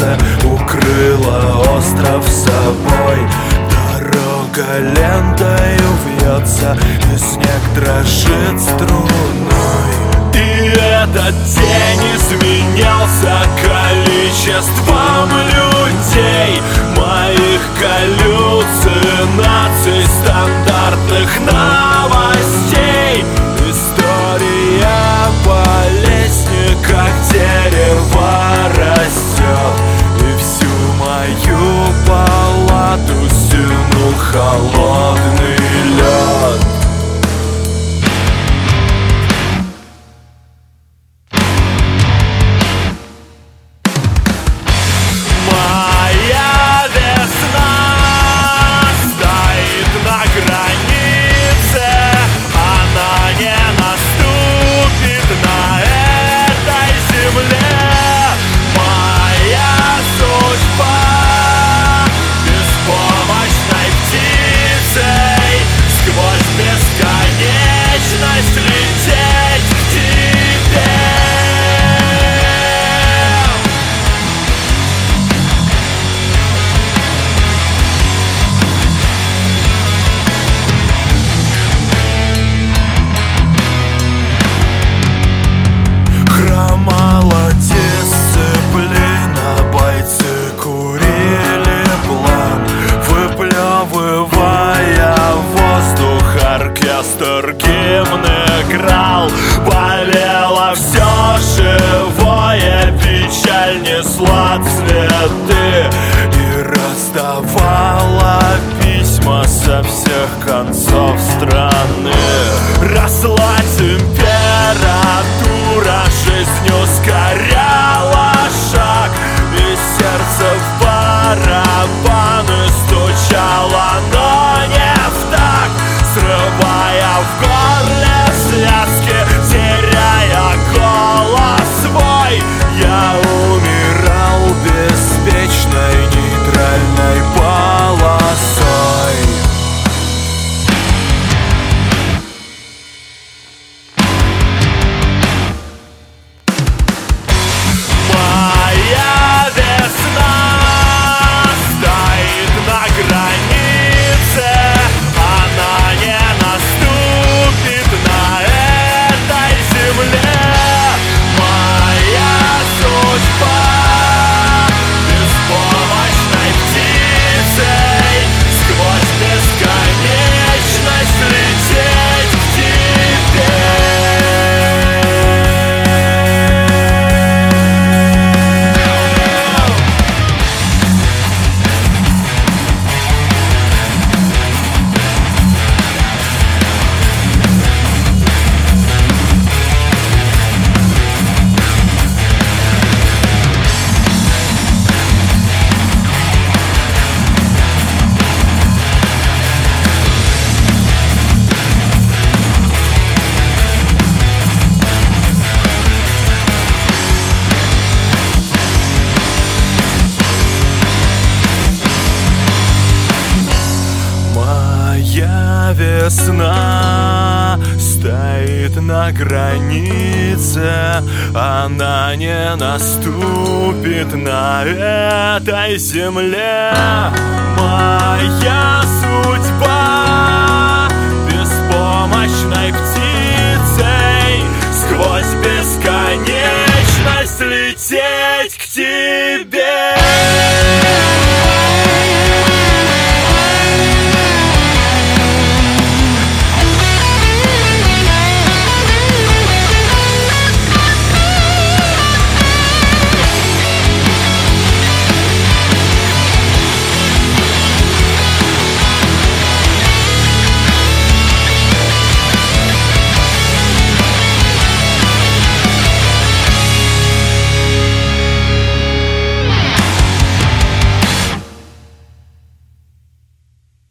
солнце укрыло остров собой. Дорога лентою вьется, и снег дрожит струной. И этот день изменялся количеством людей, моих галлюцинаций, стандартных новостей. История болезни, как дерево, растет, и всю мою палату стянул холодный лед. Оркестр гимн играл, болело все живое, печаль несла цветы и раздавала письма со всех концов страны. Росла температура, жизнь ускоряла шаг, и сердце в барабаны стучало, но не в такт, срывая в горле связки, теряя голос свой. Я умирал беспечной нейтральной полосой. Моя весна стоит на границе, она не наступит на этой земле. Моя судьба беспомощной птицей сквозь бесконечность лететь к тебе. Моя весна стоит на границе, она не наступит на этой земле. Моя судьба